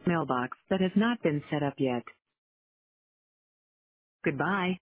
Mailbox that has not been set up yet. Goodbye.